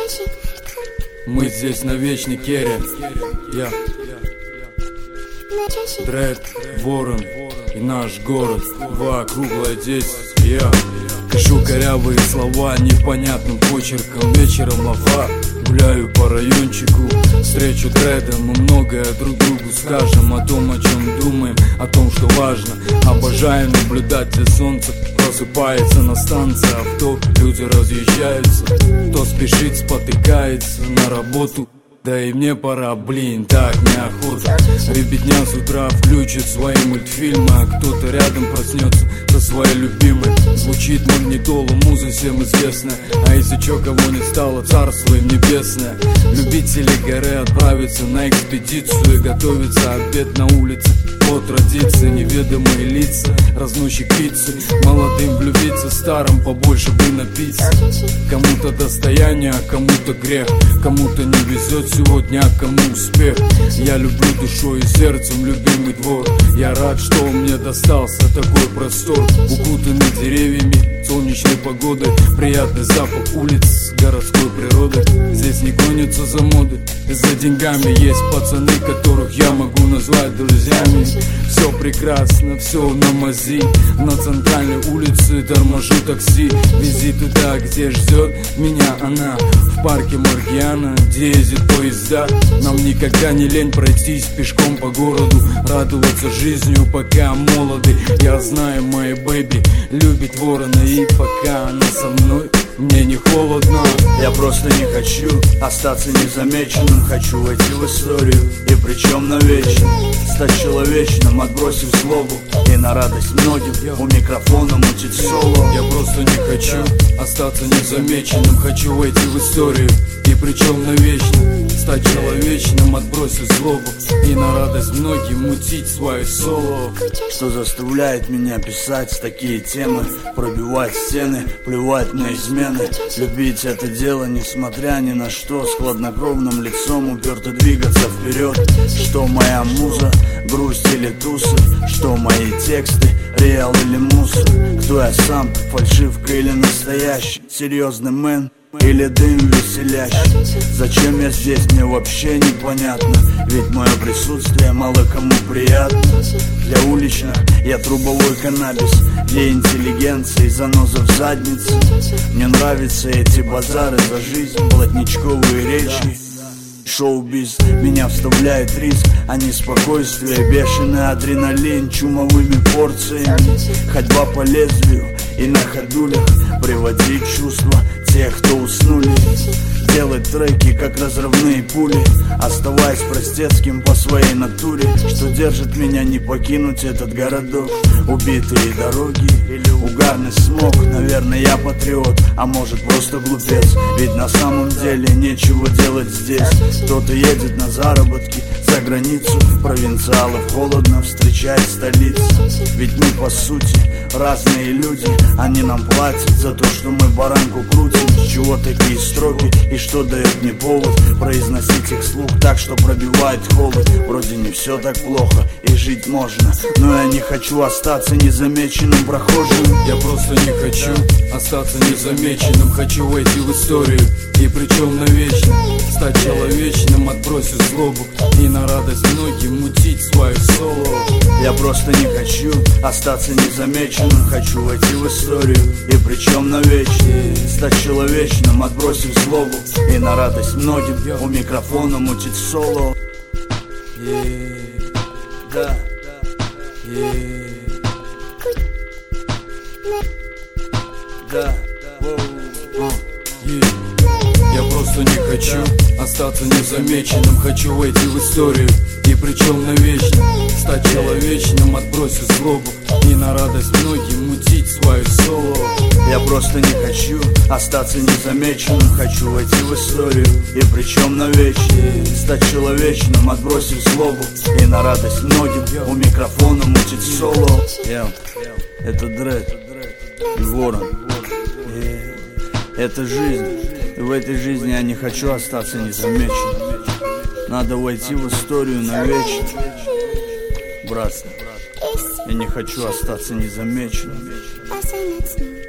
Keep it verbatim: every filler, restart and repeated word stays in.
Мы здесь на вечной кере. Я Дред, Ворон и наш город. Два круглая десять. Я пишу корявые слова непонятным почерком. Вечером лафа, гуляю по райончику. Встречу Дреда, мы многое друг другу скажем. О том, о чем думаем, о том, что важно. Обожаю наблюдать, где солнце просыпается на станции авто. Люди разъезжаются, кто спешит, спотыкается на работу. Да и мне пора, блин, так неохота. Ребятня с утра включит свои мультфильмы, а кто-то рядом проснется со своей любимой. Звучит магнитола, муза всем известная. А если чё, кого не стало, царство им небесное. Любители горы отправятся на экспедицию и готовится обед на улице. По традиции неведомые лица, разносчик пиццы. Молодым влюбиться, старым побольше бы напиться. Кому-то достояние, а кому-то грех. Кому-то не везет сегодня, а кому успех. Я люблю душой и сердцем любимый двор. Я рад, что мне достался такой простор. Укутанный деревьями, солнечной погодой. Приятный запах улиц, городской природы. Здесь не гонятся за модой, за деньгами. Есть пацаны, которых я могу назвать друзьями. Все прекрасно, все на мази. На центральной улице торможу такси. Вези туда, где ждет меня она. В парке Маргиана, где ездит поезда. Нам никогда не лень пройтись пешком по городу. Радоваться жизнью, пока молоды. Я знаю, моя бэби любит ворона. И пока она со мной, мне не холодно. Я просто не хочу остаться незамеченным. Хочу войти в историю, и причем навечно. Стать человечным, отбросив злобу. И на радость многим у микрофона мутить соло. Я просто не хочу остаться незамеченным. Хочу войти в историю, и причем навечно. Стать человечным, отбросив злобу. И на радость многим мутить свое соло. Что заставляет меня писать такие темы? Пробивать стены, плевать на измены. Любить это дело, несмотря ни на что. С хладнокровным лицом уперто двигаться вперед. Что моя муза, грусть или тусы? Что мои тексты, реал или мусор? Кто я сам, фальшивка или настоящий? Серьезный мэн или дым веселящий? Зачем я здесь, мне вообще непонятно. Ведь мое присутствие мало кому приятно. Для уличных я трубовой каннабис. Для интеллигенции заноза в заднице. Мне нравятся эти базары за жизнь, плотничковые речи. Шоу-биз меня вставляет риск, а не спокойствие. Бешеный адреналин чумовыми порциями. Ходьба по лезвию и на ходулях. Приводить чувства тех, кто уснули. Делать треки, как разрывные пули. Оставаясь простецким по своей натуре. Что держит меня не покинуть этот городок? Убитые дороги или угарный смог. Наверное, я патриот, а может просто глупец. Ведь на самом деле нечего делать здесь. Кто-то едет на заработки за границу. Провинциалов холодно встречает столицу. Ведь мы по сути разные люди. Они нам платят за то, что мы баранку крутим. С чего такие строки и что дает мне повод произносить их вслух так, что пробивает холод? Вроде не все так плохо и жить можно, но я не хочу остаться незамеченным прохожим. Я просто не хочу остаться незамеченным. Хочу войти в историю, и причем навечно. Стать человечным, отбросив злобу. И на радость многим мутить свое соло. Я просто не хочу остаться незамеченным. Хочу войти в историю, и причем навечно. Стать человечным, отбросив злобу. И на радость многим у микрофона мутить соло. Yeah. Да. Yeah. Да. Uh, yeah. Я просто не хочу остаться незамеченным. Хочу войти в историю, и причем навечно. Стать человечным, отбросив злобу. И на радость многим мутить свое соло. Я просто не хочу остаться незамеченным. Хочу войти в историю, и причем навечно. Стать человечным, отбросив злобу. И на радость многим у микрофона мутить соло. Yeah. Это Дред и Ворон. Yeah. Это жизнь. И в этой жизни я не хочу остаться незамеченным. Надо войти в историю навечно. Брат, я не хочу остаться незамеченным.